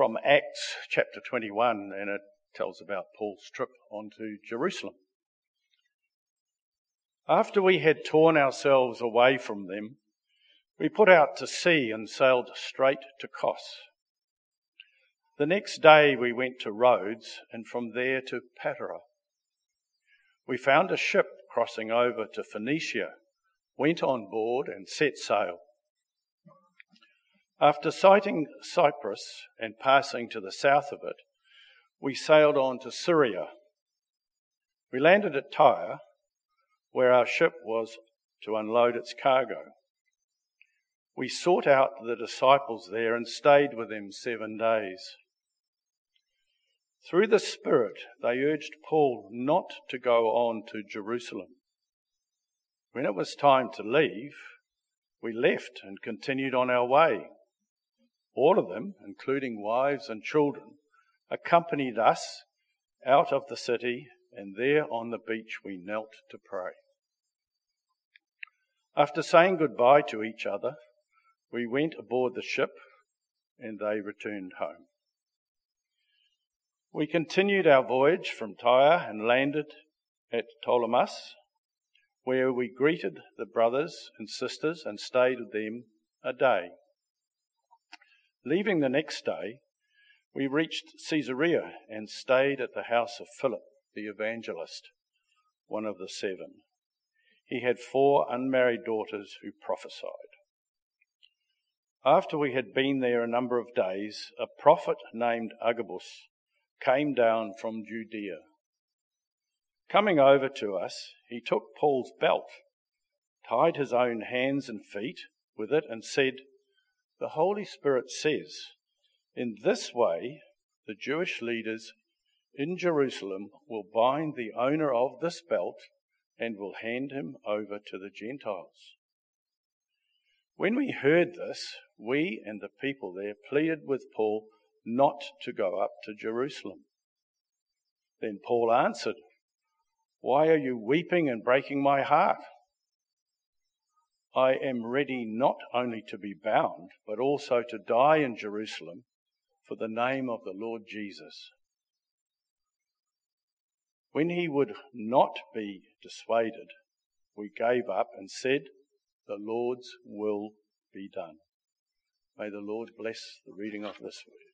from Acts chapter 21, and it tells about Paul's trip onto Jerusalem. After we had torn ourselves away from them, we put out to sea and sailed straight to Kos. The next day we went to Rhodes and from there to Patara. We found a ship crossing over to Phoenicia, went on board and set sail. After sighting Cyprus and passing to the south of it, we sailed on to Syria. We landed at Tyre, where our ship was to unload its cargo. We sought out the disciples there and stayed with them 7 days. Through the Spirit, they urged Paul not to go on to Jerusalem. When it was time to leave, we left and continued on our way. All of them, including wives and children, accompanied us out of the city, and there on the beach we knelt to pray. After saying goodbye to each other, we went aboard the ship and they returned home. We continued our voyage from Tyre and landed at Ptolemais, where we greeted the brothers and sisters and stayed with them a day. Leaving the next day, we reached Caesarea and stayed at the house of Philip, the evangelist, one of the 7. He had 4 unmarried daughters who prophesied. After we had been there a number of days, a prophet named Agabus came down from Judea. Coming over to us, he took Paul's belt, tied his own hands and feet with it, and said, "The Holy Spirit says, in this way the Jewish leaders in Jerusalem will bind the owner of this belt and will hand him over to the Gentiles." When we heard this, we and the people there pleaded with Paul not to go up to Jerusalem. Then Paul answered, "Why are you weeping and breaking my heart? I am ready not only to be bound, but also to die in Jerusalem for the name of the Lord Jesus." When he would not be dissuaded, we gave up and said, "The Lord's will be done." May the Lord bless the reading of this word.